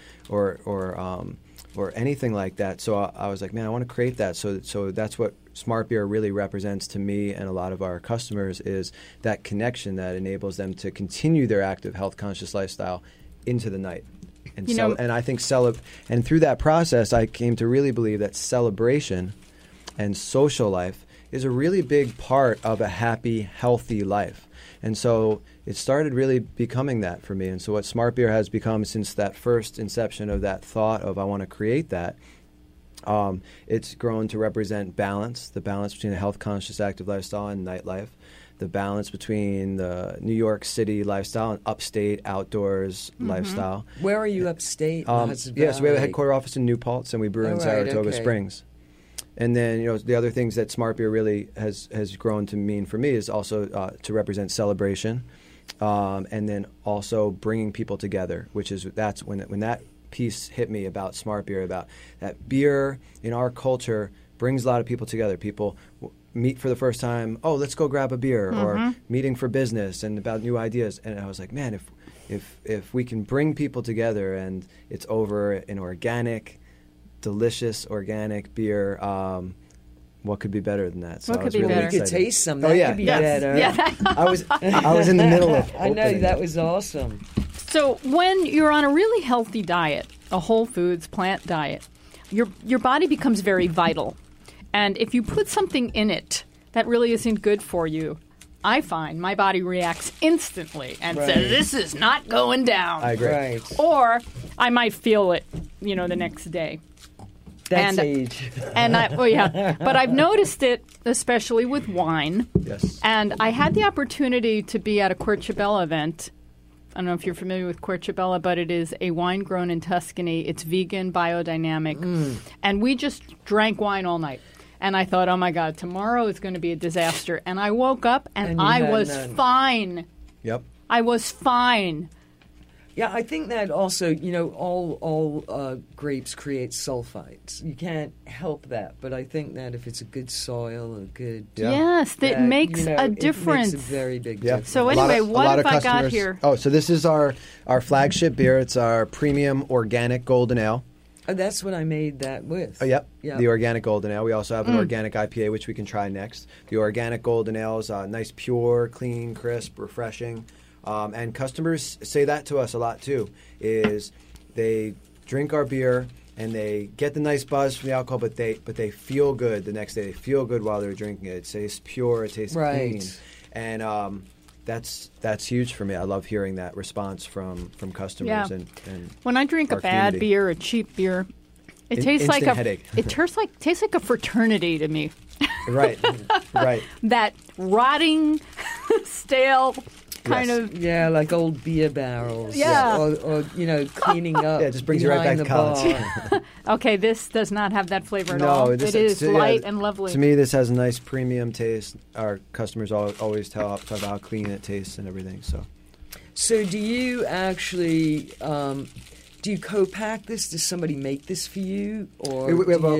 anything like that. So I was like, man, I want to create that. So that's what Smart Beer really represents to me and a lot of our customers, is that connection that enables them to continue their active health conscious lifestyle into the night. And and I think and through that process, I came to really believe that celebration and social life is a really big part of a happy, healthy life. And so it started really becoming that for me. And so what Smart Beer has become since that first inception of that thought of I want to create that, it's grown to represent balance, the balance between a health-conscious, active lifestyle and nightlife, the balance between the New York City lifestyle and upstate, outdoors lifestyle. Where are you upstate? So we have a headquarter office in New Paltz, and we brew in Saratoga Springs. And then, the other things that Smart Beer really has grown to mean for me is also to represent celebration, and then also bringing people together, that's when that piece hit me about Smart Beer, about that beer in our culture brings a lot of people together. People meet for the first time, let's go grab a beer, or meeting for business and about new ideas. And I was like, man, if we can bring people together and it's over an organic, delicious organic beer, what could be better than that? So what could be better? We could taste some. That could be better. Yeah. I was in the middle of I know, that was awesome. So when you're on a really healthy diet, a whole foods plant diet, your body becomes very vital. And if you put something in it that really isn't good for you, I find my body reacts instantly and says, this is not going down. I agree. Right. Or I might feel it, the next day. That's age. But I've noticed it, especially with wine. Yes. And I had the opportunity to be at a Quercibella event. I don't know if you're familiar with Quercibella, but it is a wine grown in Tuscany. It's vegan, biodynamic. And we just drank wine all night. And I thought, oh, my God, tomorrow is going to be a disaster. And I woke up, and I was fine. Yep. I was fine. Yeah, I think that also, all grapes create sulfites. You can't help that, but I think that if it's a good soil, a good... Yes, that makes a difference. It makes a very big difference. So anyway, what have I got here? Oh, so this is our flagship beer. It's our premium organic golden ale. Oh, that's what I made that with. Oh, yep. The organic golden ale. We also have an organic IPA, which we can try next. The organic golden ale is nice, pure, clean, crisp, refreshing. And customers say that to us a lot too, is they drink our beer and they get the nice buzz from the alcohol, but they feel good the next day. They feel good while they're drinking it. It tastes pure, it tastes clean. And that's huge for me. I love hearing that response from customers and when I drink a bad community. Beer, a cheap beer, it tastes like a headache. It tastes like a fraternity to me. Right. That rotting, stale kind of... Yeah, like old beer barrels. Yeah. Or cleaning up. Yeah, it just brings you right back to college. Okay, this does not have that flavor at No, all. it is light and lovely. To me, this has a nice premium taste. Our customers always talk about how clean it tastes and everything. So do you actually... do you co-pack this? Does somebody make this for you, or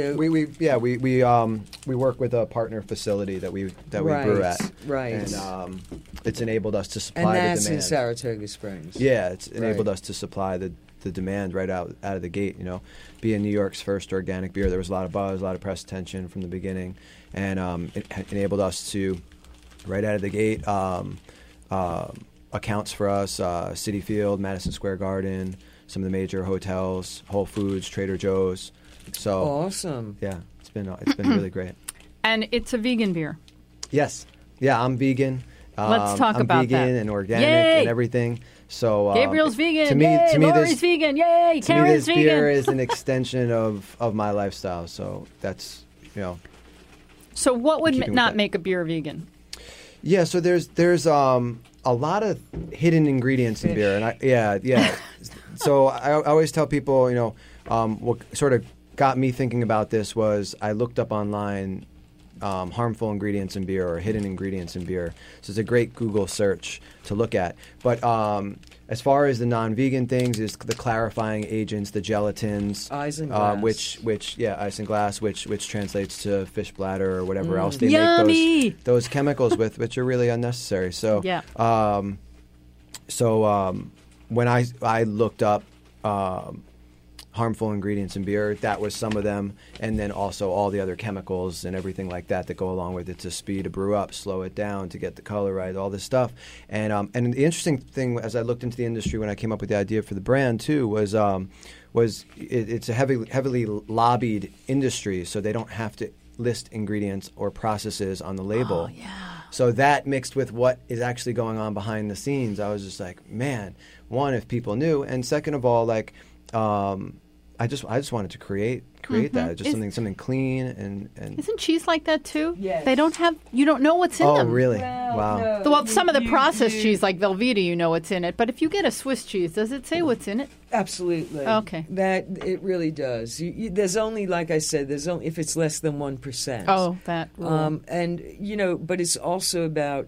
we work with a partner facility that we brew at, right? And it's enabled us to supply and the that's demand. in Saratoga Springs. Yeah, it's enabled us to supply the demand right out of the gate. Being New York's first organic beer, there was a lot of buzz, a lot of press attention from the beginning, and it enabled us to right out of the gate accounts for us, Citi Field, Madison Square Garden. Some of the major hotels, Whole Foods, Trader Joe's. So awesome! Yeah, it's been really great. And it's a vegan beer. Yes, yeah, I'm vegan. Let's talk I'm about vegan that. And organic and everything. So Gabriel's vegan. To me, Lori's vegan. Yay! Karen's vegan. Beer is an extension of my lifestyle. So that's So what would not make a beer vegan? Yeah, so there's a lot of hidden ingredients in beer, and So I always tell people, what sort of got me thinking about this was I looked up online harmful ingredients in beer or hidden ingredients in beer. So it's a great Google search to look at. But as far as the non-vegan things, is the clarifying agents, the gelatins, isinglass, isinglass, which translates to fish bladder or whatever else they Yummy! make those chemicals with, which are really unnecessary. So Yeah. When I looked up harmful ingredients in beer, that was some of them, and then also all the other chemicals and everything like that go along with it to speed a brew up, slow it down, to get the color right, all this stuff. And the interesting thing, as I looked into the industry when I came up with the idea for the brand too, was it's a heavily lobbied industry, so they don't have to list ingredients or processes on the label. Oh, yeah. So that mixed with what is actually going on behind the scenes, I was just like, man, one, if people knew, and second of all, like, I just wanted to create that, just something clean and. Isn't cheese like that too? Yes. They don't have. You don't know what's in them. Oh, really? Well, Wow. no. Well, some of the processed cheese, like Velveeta, you know what's in it. But if you get a Swiss cheese, does it say what's in it? Absolutely. Okay. That it really does. There's only, like I said, there's only if it's less than 1%. Oh, that rule. And but it's also about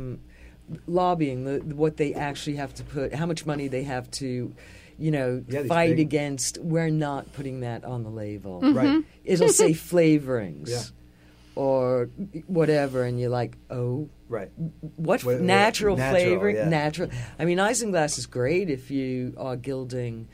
lobbying, what they actually have to put, how much money they have to, these fight big- against. We're not putting that on the label. Right. It'll say flavorings. Yeah. Or whatever, and you're like, oh, Right. what What- natural natural, flavoring? yeah. Natural. I mean, isinglass is great if you are gilding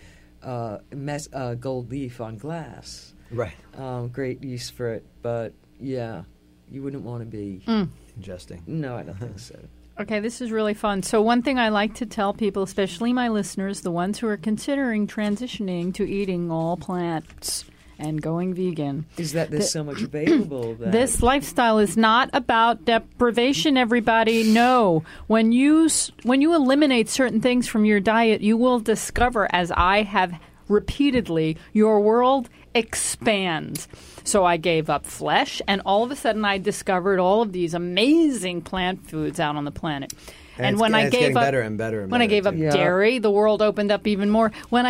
gold leaf on glass. Right. Great use for it, but yeah, you wouldn't want to be. Ingesting. No, I don't think so. Okay, this is really fun. So one thing I like to tell people, especially my listeners, the ones who are considering transitioning to eating all plants and going vegan. Is that there's so much available? That This lifestyle is not about deprivation, everybody. No. When you eliminate certain things from your diet, you will discover, as I have repeatedly, your world expands. So I gave up flesh, and all of a sudden I discovered all of these amazing plant foods out on the planet. And when I it's gave getting up better and better and when I better, gave up too. Yeah. dairy, the world opened up even more. When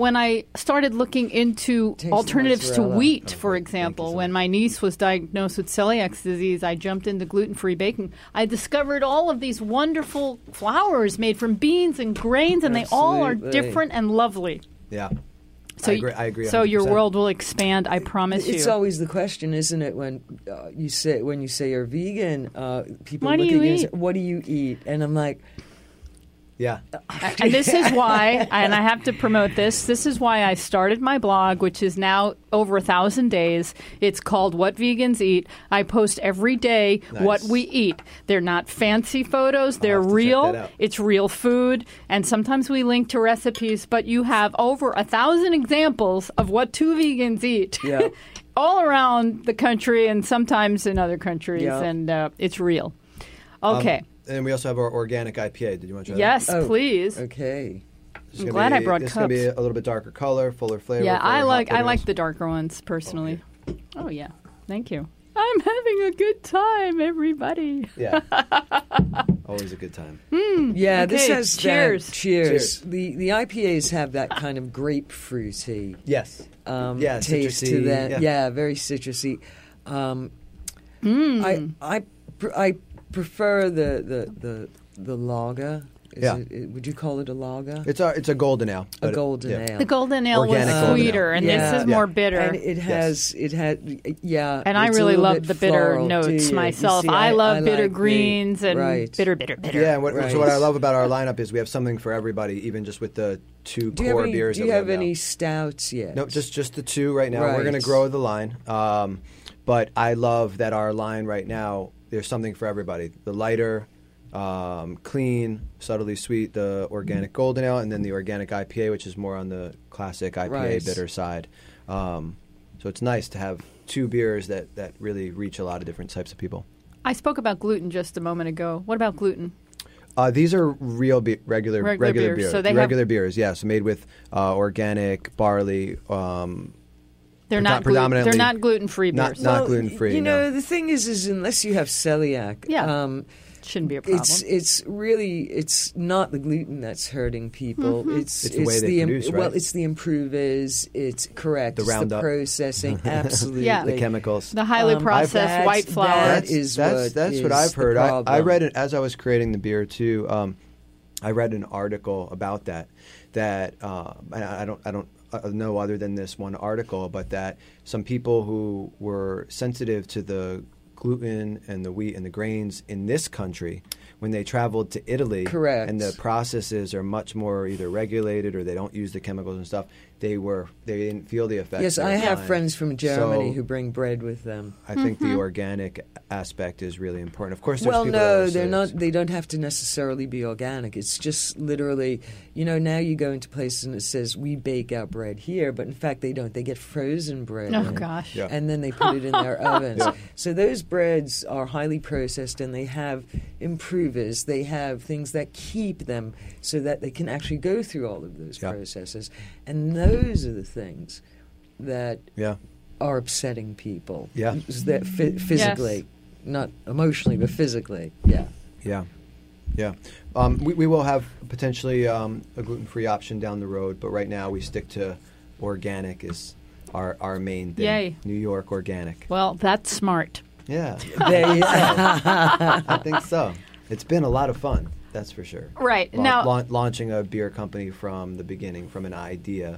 I started looking into Taste the alternatives to mozzarella. wheat, Oh, for thank you example, so when much. my niece was diagnosed with celiac disease, I jumped into gluten-free baking. I discovered all of these wonderful flours made from beans and grains, and they all are Absolutely. different and lovely. Yeah. So I agree. So your 100%. world will expand. I promise It's you. always the question, isn't it? When you say you're vegan, people What do look you at you and eat? say, "What do you eat?" And I'm like, Yeah. And this is why, and I have to promote this, this is why I started my blog, which is now over 1,000 days. It's called What Vegans Eat. I post every day what Nice. we eat. They're not fancy photos. They're have to check real. that out. It's real food. And sometimes we link to recipes, but you have over 1,000 examples of what two vegans eat. Yeah. All around the country and sometimes in other countries. Yeah. And it's real. Okay. And we also have our organic IPA. Did you want to try Yes, Oh, please. okay. that? This is I'm gonna glad be- I brought This is going to be cups. a little bit darker color, fuller flavor. Yeah, I fuller like hop the bitters. darker ones personally. Oh yeah, thank you. I'm having a good time, everybody. Yeah. Always a good time. Yeah, this Okay, has cheers. that. Cheers. Cheers. The IPAs have that kind of grapefruity Yes. Yeah, taste to citrusy, them. yeah. Yeah, very citrusy. I prefer the lager. Yeah. Would you call it a lager? It's a golden ale. A but- golden yeah. ale. The golden ale Organic was golden sweeter, ale. and Yeah. this is Yeah. more bitter. And it has yeah. And I it's a really little love bit the bitter floral, do notes you? You myself. see, I love bitter like the- greens and right. bitter. Yeah, and Right. so what I love about our lineup is we have something for everybody, even just with the two Do you have core any, beers do that you we have now. any stouts yet? Nope, just the two right now. We're Right. going to grow the line. But I love that our line right now, there's something for everybody. The lighter, clean, subtly sweet, the organic golden ale, and then the organic IPA, which is more on the classic IPA Right. bitter side. So it's nice to have two beers that really reach a lot of different types of people. I spoke about gluten just a moment ago. What about gluten? These are real regular Regular beers. beers. So they have- regular beers, yeah. So made with organic barley. They're not predominantly- they're not gluten-free beers. Not gluten-free, You know, no. the thing is unless you have celiac, Yeah. Shouldn't be a problem. It's not the gluten that's hurting people. It's the way they produce, right? Well, it's the improvers. It's correct. The It's Roundup. the processing. Absolutely. Yeah. The chemicals. the highly processed white flour. That's what I've heard. I problem. read it as I was creating the beer too. I read an article about that. I don't know other than this one article, but that some people who were sensitive to the gluten and the wheat and the grains in this country, when they traveled to Italy, Correct. and the processes are much more either regulated or they don't use the chemicals and stuff, they didn't feel the effects. Yes, they were I have fine. friends from Germany So, who bring bread with them. I think the organic aspect is really important. Of course, there's Well, people that no, will they're say not. it's- They don't have to necessarily be organic. It's just literally, now you go into places and it says we bake our bread here, but in fact they don't. They get frozen bread. Oh in, gosh. Yeah. And then they put it in their ovens. Yeah. So those breads are highly processed, and they have improvers. They have things that keep them so that they can actually go through all of those Yeah. processes. And those are the things that Yeah. are upsetting people. Yeah. Is that physically, not emotionally, but physically. Yeah. Yeah, yeah. We will have potentially a gluten-free option down the road, but right now we stick to organic is our main thing. Yay. New York organic. Well, that's smart. Yeah, There you I think so. It's been a lot of fun, that's for sure. Right. Now- launching a beer company from the beginning, from an idea.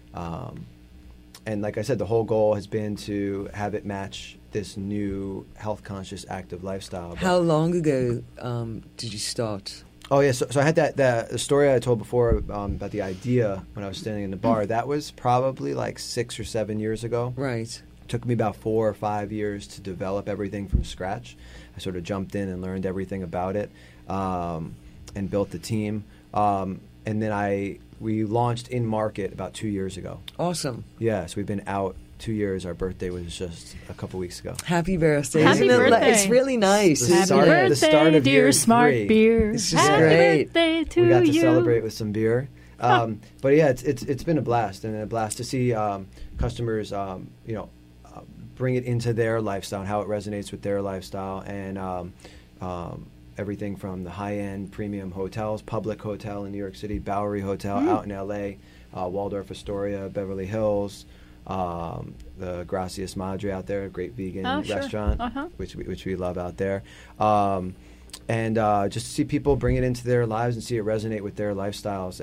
And like I said, the whole goal has been to have it match this new health-conscious, active lifestyle. But- How long ago did you start? Oh yeah, so I had the story I told before about the idea when I was standing in the bar. That was probably like 6 or 7 years ago. Right. It took me about 4 or 5 years to develop everything from scratch. I sort of jumped in and learned everything about it, and built the team. And then we launched in market about 2 years ago. Awesome. Yeah, so we've been out 2 years. Our birthday was just a couple weeks ago. Happy birthday. Happy Isn't it birthday. It's really nice. The Happy start- birthday, the start of dear year smart 3. beer. It's just Happy great. birthday to We got to you. celebrate with some beer. But yeah, it's been a blast, and a blast to see customers, bring it into their lifestyle and how it resonates with their lifestyle, and everything from the high-end premium hotels, Public Hotel in New York City, Bowery Hotel out in L.A., Waldorf Astoria, Beverly Hills, the Gracias Madre out there, a great vegan restaurant, which we love out there. And just to see people bring it into their lives and see it resonate with their lifestyles,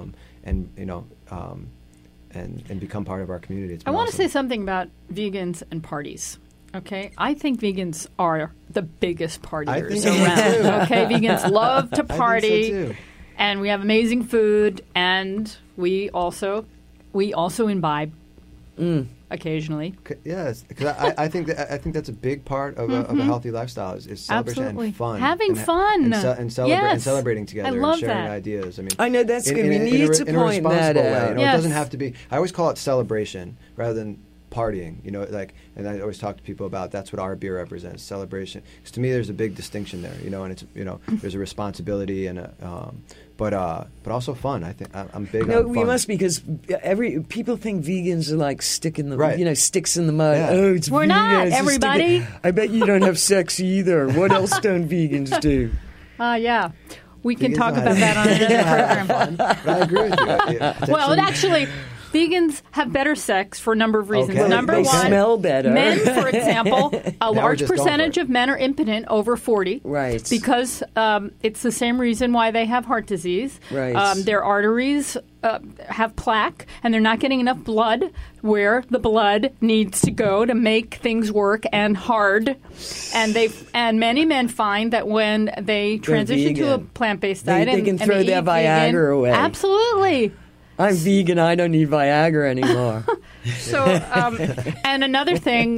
and become part of our community. It's I been want to awesome. say something about vegans and parties. Okay, I think vegans are the biggest partiers think so, around. too. Okay, vegans love to I think so, party, too. and we have amazing food, and we also imbibe occasionally. Yes, because I think that's a big part of a healthy lifestyle is celebration Absolutely. and fun, Having fun. and Yes. celebrating together, I love and sharing that. ideas. I mean, I know that's good. We need to in a point that responsible way. out. You know, Yes. It doesn't have to be. I always call it celebration rather than partying. And I always talk to people about that's what our beer represents: celebration. Because to me, there's a big distinction there. And it's there's a responsibility and but also fun. I think I'm big No, on we fun. must, because people think vegans are like sticks in the mud. Yeah. Oh, it's We're vegans, not, it's everybody. sticking- I bet you don't have sex either. What else don't vegans do? Yeah, we can Vegans talk know about how that on to- another program. But I agree with you. Yeah, Well, potentially- actually, vegans have better sex for a number of reasons. Okay. Number they one, smell better. men, for example, a we're large just going for percentage it. of men are impotent over 40. Right. Because it's the same reason why they have heart disease. Right. Their arteries have plaque, and they're not getting enough blood where the blood needs to go to make things work and hard. And many men find that when they transition to a vegan. plant-based They diet, can and throw they their eat vegan, Viagra away. Absolutely. I'm vegan. I don't need Viagra anymore. So, and another thing,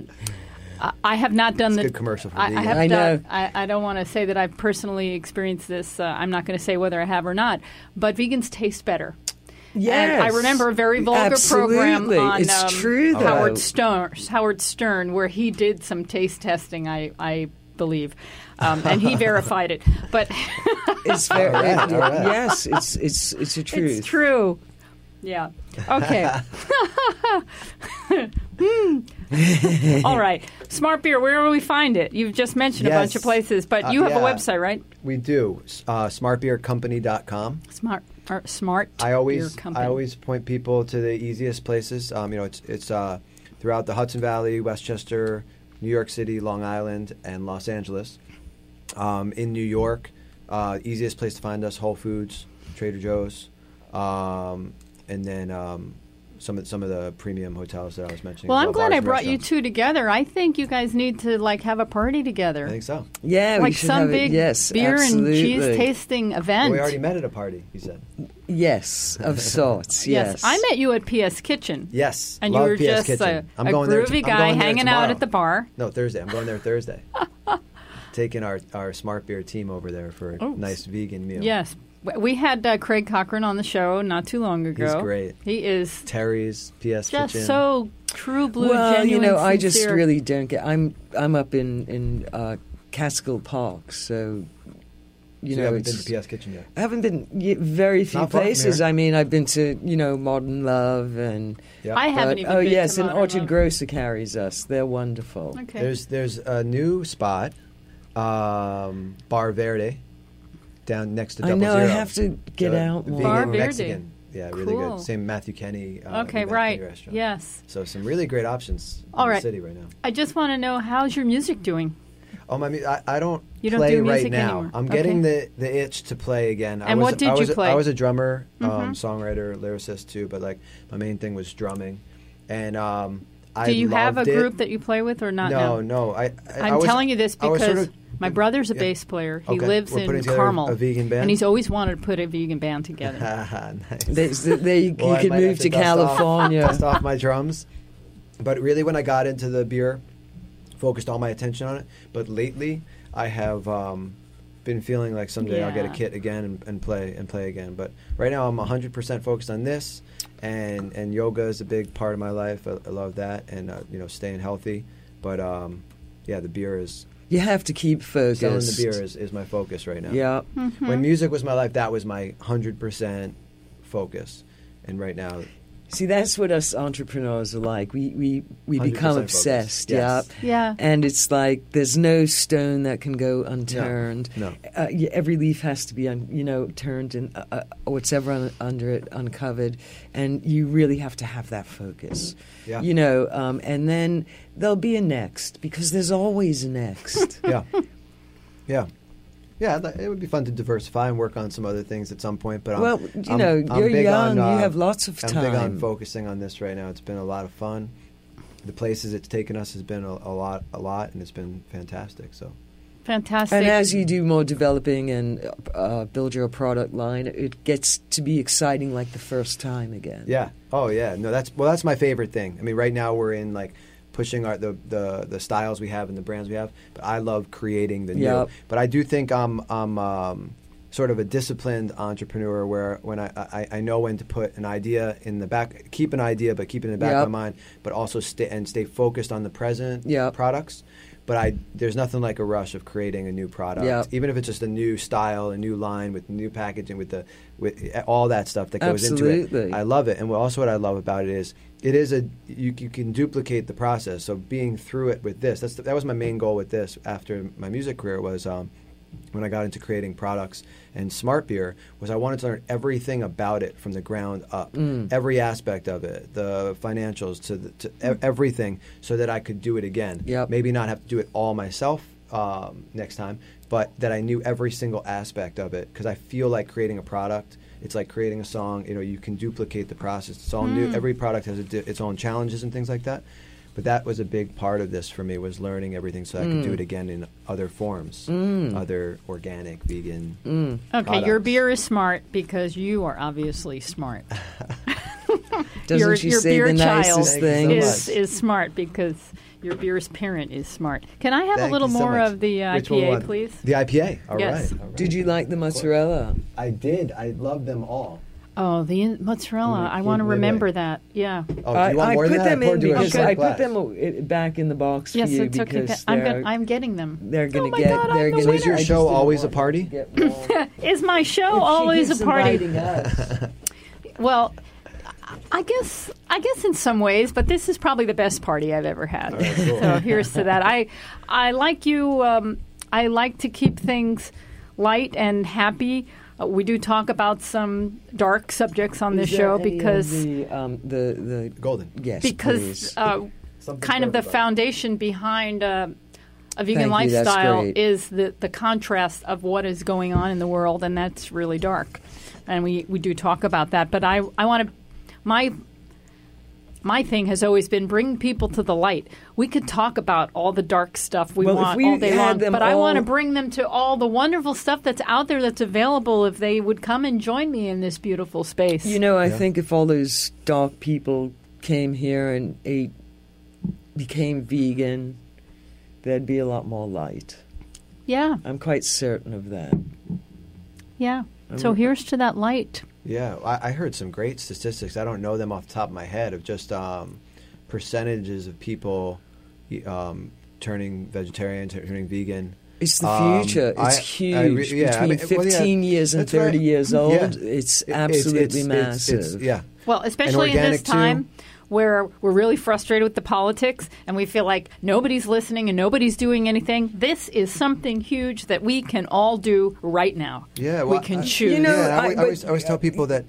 I have not done It's the a good commercial for I vegan. have I done. know. I don't want to say that I've personally experienced this. I'm not going to say whether I have or not. But vegans taste better. Yes. And I remember a very vulgar program Absolutely. on It's true, though. Howard Stern, where he did some taste testing. I believe, and he verified it. But It's very, All right. yes, it's a truth. it's true. Yeah. Okay. All right. Smart Beer, where will we find it? You've just mentioned a bunch of places, but you have a website, right? We do. Smartbeercompany.com. Smart I Beer always Company. point people to the easiest places. It's throughout the Hudson Valley, Westchester, New York City, Long Island, and Los Angeles. In New York, easiest place to find us: Whole Foods, Trader Joe's, and then some of the premium hotels that I was mentioning. Well, as I'm glad bars I and brought you restaurants. two together. I think you guys need to have a party together. I think so. Yeah, we Like should some have big it. Yes, beer absolutely. and cheese tasting event. Well, we already met at a party. You said Yes, of sorts. Yes, I met you at PS Kitchen. yes. And Love you were PS just Kitchen. a I'm going there. groovy I'm guy going there hanging out tomorrow. at the bar. No, Thursday. I'm going there Thursday. Taking our Smart Beer team over there for a nice vegan meal. Yes. We had Craig Cochran on the show not too long ago. He's great. He is Terry's PS just Kitchen. so true blue, well, genuine, I just sincere. really don't get. I'm up in Catskill Park, so You haven't been to PS Kitchen yet. I haven't been very few Not far from places. here. I mean, I've been to Modern Love and. Yep. I haven't even Oh been yes, to and Modern Orchard Love. Grocer carries us. They're wonderful. Okay. There's a new spot, Bar Verde, down next to I Double know. I Zero. have to get out more. Vegan Bar Verde. Mexican. Yeah, really Cool. good. Same Matthew Kenny. Okay, Mexican right. Restaurant. Yes. So some really great options All in right. the city right now. I just want to know, how's your music doing? Oh, I don't You don't play do music right now. anymore. I'm getting the itch to play again. And what did you play? I was a drummer, Mhm. songwriter, lyricist too, but my main thing was drumming. And Do you have a loved it. group that you play with or not now? No. I'm telling you this I was because sort of- my brother's a yeah. bass player. He Okay. lives We're in putting together Carmel. a vegan band? And he's always wanted to put a vegan band together. Nice. You Well, I could might have move to California. Dust off my drums. But really, when I got into the beer, focused all my attention on it. But lately, I have been feeling like someday I'll get a Yeah. kit again and play again. But right now, I'm 100% focused on this, and yoga is a big part of my life. I love that, and staying healthy. But the beer is You have to keep focused. selling the beer is my focus right now. Yeah. Mm-hmm. When music was my life, that was my 100% focus, and right now. See, that's what us entrepreneurs are like. We become 100% obsessed. focused. Yes. Yeah. And it's like there's no stone that can go unturned. No. Every leaf has to be, turned and whatever under it uncovered, and you really have to have that focus. Yeah. And then there'll be a next because there's always a next. Yeah. It would be fun to diversify and work on some other things at some point. But Well, I'm you're big young. on, You have lots of I'm time. big on focusing on this right now. It's been a lot of fun. The places it's taken us has been a lot, and it's been fantastic. So Fantastic. And as you do more developing and build your product line, it gets to be exciting like the first time again. yeah, oh yeah, no, that's my favorite thing. I mean, right now we're in pushing the styles we have and the brands we have, but I love creating the new. Yep. But I do think I'm sort of a disciplined entrepreneur where when I know when to put an idea in the back, keep an idea, but keep it in the back Yep. of my mind, but also stay focused on the present Yep. products. But there's nothing like a rush of creating a new product, Yep. even if it's just a new style, a new line with new packaging, with all that stuff that goes into Absolutely. it. I love it, and what I love about it is you can duplicate the process. So being through it with this, that was my main goal with this after my music career was when I got into creating products and Smart Beer was I wanted to learn everything about it from the ground up, every aspect of it, the financials to everything, so that I could do it again. Yep. Maybe not have to do it all myself next time, but that I knew every single aspect of it, because I feel like creating a product, it's like creating a song. You can duplicate the process. It's all new. Every product has its own challenges and things like that. But that was a big part of this for me, was learning everything so I could do it again in other forms, other organic, vegan Okay, your products. beer is smart because you are obviously smart. Doesn't your she your say beer the child nicest Thank you so thing? much. is smart because your beer's parent is smart. Can I have Thank a little you so more much. of the Which one IPA, want? please? The IPA. All right. Yes. All right. Did you like the mozzarella? I did. I love them all. Oh, the mozzarella. I Wait, want to wait, remember wait. that. Yeah. Oh, do you want more I than put that? them I poured in you a because shot I glass. put them back in the box Yes, for you it's okay. because I'm getting them. they're going Oh to my God, I'm they're the going So is your show always a party? Is my show always a party? Us. Well, I guess in some ways, but this is probably the best party I've ever had. All right, cool. So here's to that. I like you. I like to keep things light and happy. We do talk about some dark subjects on this show because the Golden. Yes, because please. kind of the foundation behind a vegan Thank you, that's lifestyle great. is the contrast of what is going on in the world, and that's really dark. And we do talk about that. But I want to my thing has always been bring people to the light. We could talk about all the dark stuff we Well, if want we all day had long, them but I want to all- bring them to all the wonderful stuff that's out there that's available if they would come and join me in this beautiful space. You know, I Yeah. think if all those dark people came here and became vegan, there'd be a lot more light. Yeah, I'm quite certain of that. yeah. So here's to that light. Yeah, I heard some great statistics. I don't know them off the top of my head of just percentages of people turning vegetarian, turning vegan. It's the future. It's huge. Between 15 years and that's 30 right. years old, Yeah. it's It- absolutely it's- massive. yeah. Well, especially in this organic, too. time where we're really frustrated with the politics and we feel like nobody's listening and nobody's doing anything. This is something huge that we can all do right now. Yeah, we well, can I- choose. You know, Yeah, I but- always tell people that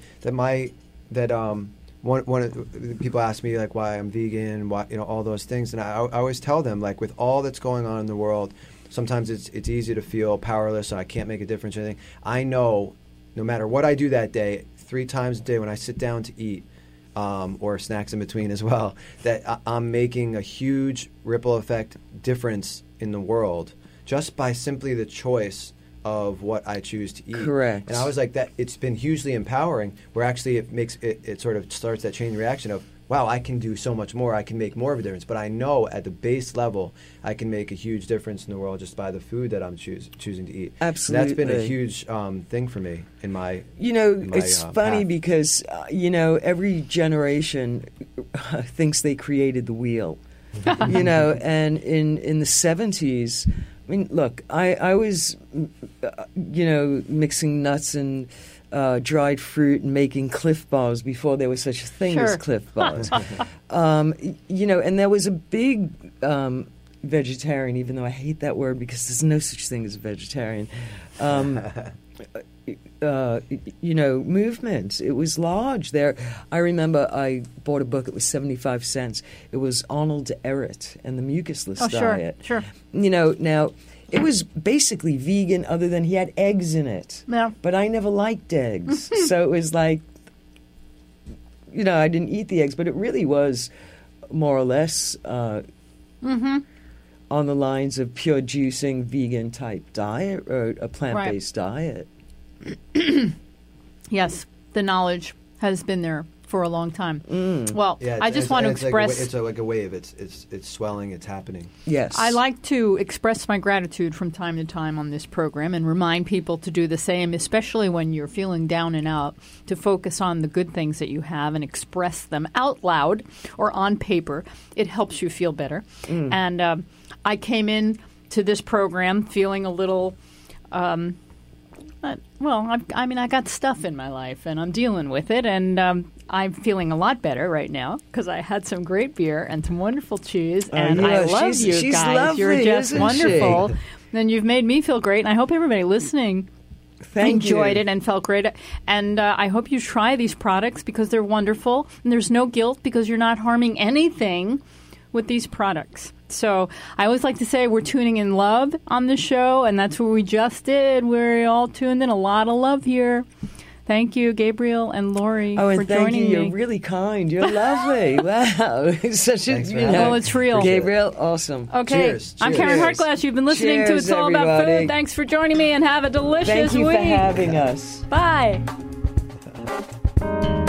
one of the people ask me like why I'm vegan, why all those things, and I always tell them like with all that's going on in the world, sometimes it's easy to feel powerless and I can't make a difference or anything. I know no matter what I do that day, 3 times a day when I sit down to eat, or snacks in between as well, that I'm making a huge ripple effect difference in the world just by simply the choice of what I choose to eat. Correct. And I was like, that it's been hugely empowering where actually it makes it sort of starts that chain reaction of, wow, I can do so much more. I can make more of a difference. But I know at the base level, I can make a huge difference in the world just by the food that I'm choosing to eat. Absolutely. And that's been a huge thing for me in my It's funny path. because, every generation thinks they created the wheel. And in the 70s, I mean, look, I was, mixing nuts and dried fruit and making Cliff Bars before there was such a thing as Sure. Cliff Bars. And there was a big vegetarian, even though I hate that word because there's no such thing as a vegetarian. Movement. It was large there. I remember I bought a book. It was 75 cents. It was Arnold Ehret and the Mucusless Diet. Sure. Now it was basically vegan, other than he had eggs in it. Yeah. But I never liked eggs, so it was like, I didn't eat the eggs. But it really was more or less on the lines of pure juicing, vegan type diet or a plant-based diet. Yes, the knowledge has been there for a long time. Well, Yeah, I just want to express. It's like a wave. It's swelling. It's happening. Yes. I like to express my gratitude from time to time on this program and remind people to do the same, especially when you're feeling down and out, to focus on the good things that you have and express them out loud or on paper. It helps you feel better. And I came in to this program feeling a little I got stuff in my life, and I'm dealing with it, and I'm feeling a lot better right now because I had some great beer and some wonderful cheese, and yeah, I love you she's guys. lovely, You're just isn't wonderful. she? And you've made me feel great, and I hope everybody listening enjoyed you. it and felt great. And I hope you try these products because they're wonderful, and there's no guilt because you're not harming anything with these products. So I always like to say we're tuning in love on the show, and that's what we just did. We're all tuned in. A lot of love here. Thank you, Gabriel and Lori, Oh, for and thank joining you. me. You're really kind. You're lovely. Wow. It's such a, Thanks for having me. Well, it's real. Gabriel, awesome. Okay, Cheers. I'm Cheers. Karen Hartglass. You've been listening to Cheers, It's All About everybody. Food. Thanks for joining me, and have a delicious Thank you week. for having us. Bye.